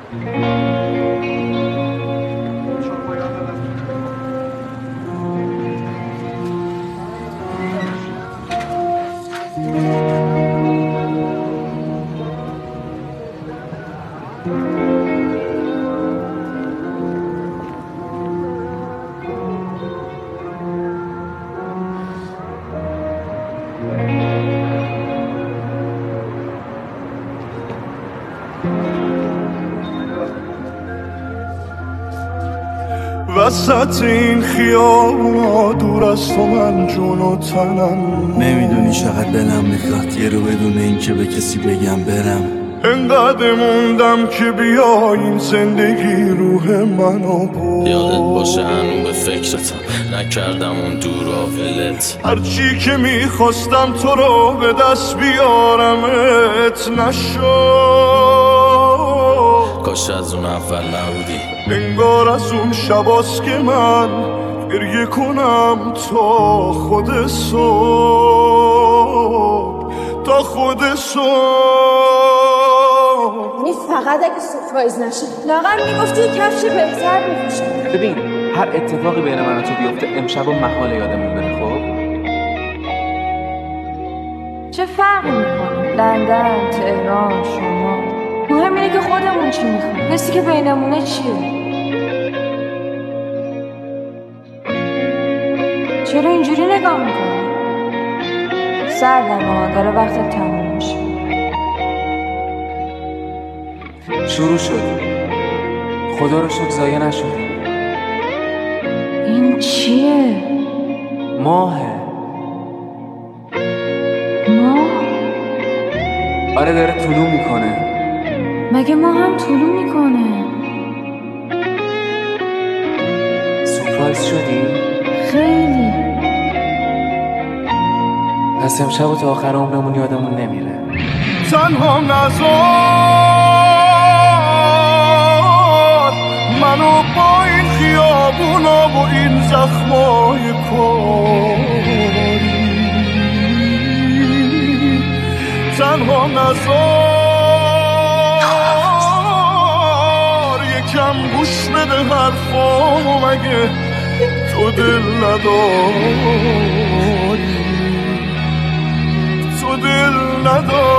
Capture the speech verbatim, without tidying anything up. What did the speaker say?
وسط این خیابونا دور از تو من جون و تنم، نمیدونی چقدر دلم میخواد یه رو بدون این که به کسی بگم برم. انقدر موندم که بیا این زندگی روح منو برد. یادت باشه هنو به فکرتم نکردم اون دورا ولت. هرچی که میخواستم تو رو به دست بیارمت نشد. کاش از اون اول نبودی. انگار از اون شباست که من گریه کنم تا خود صبح، تا خود صبح. این فقط اگه سورپرایز نشه لاغر میگفتی کفش بهتر بپوشم. ببین هر اتفاقی بین من و تو بیفته امشب و محال یادمون بره. خب چه فرقی میکنه لندن، تهران، شما؟ مهم اینه که خودمون چی میخوایم. حسی که بینمونه چیه؟ چرا اینجوری نگاه میکنی؟ سردم ها داره وقتت تموم میشه. شروع شد، خدا رو شکر ضایع نشد. این چیه؟ ماهه. ماه؟ آره داره طلوع میکنه. مگه ما هم طلوع میکنه؟ سورپرایز شدی؟ خیلی. پس امشب و تا آخر عمرمون یادمون نمیره. تنها نذار منو با این خیابونا و این زخمای کاری. تنها نذار یکم گوش بده حرفامو، مگه تو دل نداری؟ تو دل نداری؟